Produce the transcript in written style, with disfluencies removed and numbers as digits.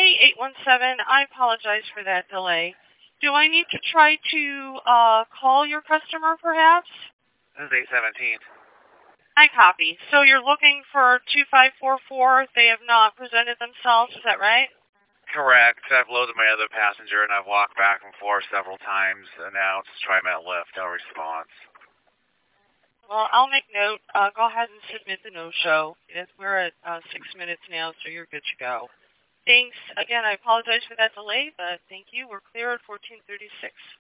817, I apologize for that delay. Do I need to try to call your customer, perhaps? This is 817. I copy. So you're looking for 2544. They have not presented themselves, is that right? Correct. I've loaded my other passenger, and I've walked back and forth several times, announced, TriMet lift, no response. Well, I'll make note. Go ahead and submit the no-show. We're at 6 minutes now, so you're good to go. Thanks. Again, I apologize for that delay, but thank you. We're clear at 1436.